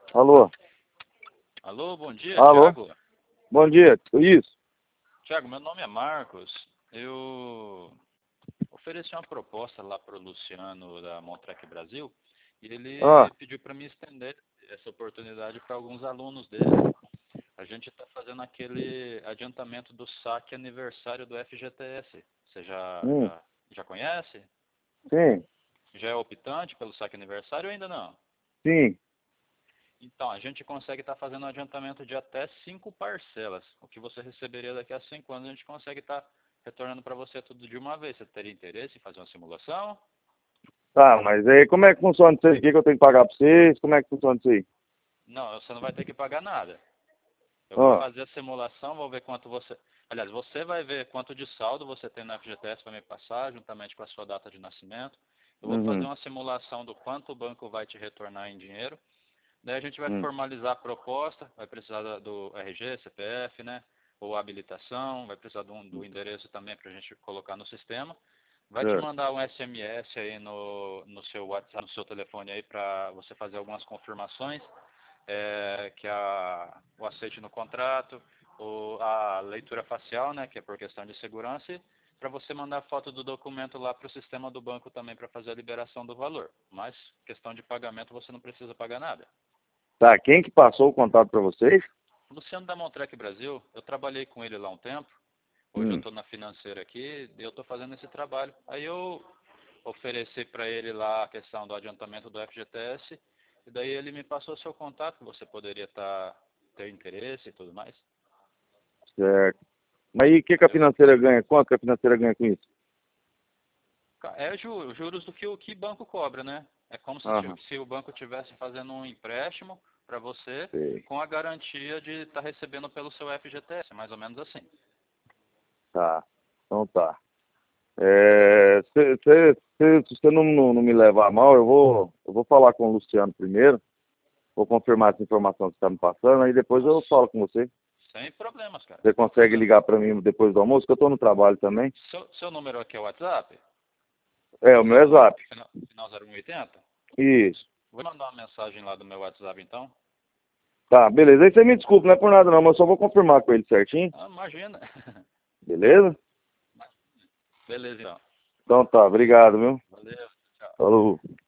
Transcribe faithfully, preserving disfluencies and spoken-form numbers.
Alô? Alô, bom dia, Alô? Thiago. Bom dia, isso? Thiago, meu nome é Marcos. Eu ofereci uma proposta lá para o Luciano da Montrec Brasil e Ah, ele pediu para me estender essa oportunidade para alguns alunos dele. A gente está fazendo aquele adiantamento do saque aniversário do F G T S. Você já, hum, já, já conhece? sim, Já é optante pelo saque aniversário ou ainda não? sim. Então, a gente consegue estar fazendo um adiantamento de até cinco parcelas. O que você receberia daqui a cinco anos, a gente consegue estar retornando para você tudo de uma vez. Você teria interesse em fazer uma simulação? Tá, mas aí como é que funciona isso aí? O que que eu tenho que pagar pra vocês? Como é que funciona isso aí? Não, você não vai ter que pagar nada. Eu vou Ah, fazer a simulação, vou ver quanto você... Aliás, você vai ver quanto de saldo você tem no F G T S para me passar, juntamente com a sua data de nascimento. Eu vou fazer uhum, uma simulação do quanto o banco vai te retornar em dinheiro. Daí a gente vai hum, formalizar a proposta, vai precisar da- do R G, C P F, né? Ou habilitação, vai precisar do, do endereço também para a gente colocar no sistema. Vai te certo, mandar um S M S aí no, no seu WhatsApp, no seu telefone aí para você fazer algumas confirmações, é, que é a, o aceite no contrato, o, a leitura facial, né? Que é por questão de segurança, e para você mandar foto do documento lá para o sistema do banco também para fazer a liberação do valor. Mas questão de pagamento você não precisa pagar nada. tá, quem que passou o contato pra vocês? Luciano da Montrec Brasil, eu trabalhei com ele lá um tempo, hoje eu Hum, estou na financeira aqui e eu estou fazendo esse trabalho. Aí eu ofereci para ele lá a questão do adiantamento do F G T S e daí ele me passou seu contato, que você poderia estar ter interesse e tudo mais. certo. Mas aí o que que a Aí eu, financeira ganha? Quanto que a financeira ganha com isso? ca- é ju- juros do que o que banco cobra, né? É como se, ti- Aham, se o banco estivesse fazendo um empréstimo para você sei, com a garantia de estar recebendo pelo seu F G T S, mais ou menos assim. tá, então tá. É, se, se, se, se você não, não, não me levar a mal, eu vou, eu vou falar com o Luciano primeiro, vou confirmar essa informação que você está me passando, aí depois eu Nossa, falo com você. sem problemas, cara, Você sem consegue problemas. ligar para mim depois do almoço, que eu estou no trabalho também? Seu, seu número aqui é o WhatsApp? É, o O meu é zero um, Zap. final, final zero um oitenta? Isso. Vou mandar uma mensagem lá do meu WhatsApp então. Tá, beleza. Aí você me desculpa, não é por nada não, mas eu só vou confirmar com ele certinho. Ah, imagina. Beleza? Beleza então. Então tá, obrigado, viu? Valeu, tchau. Falou.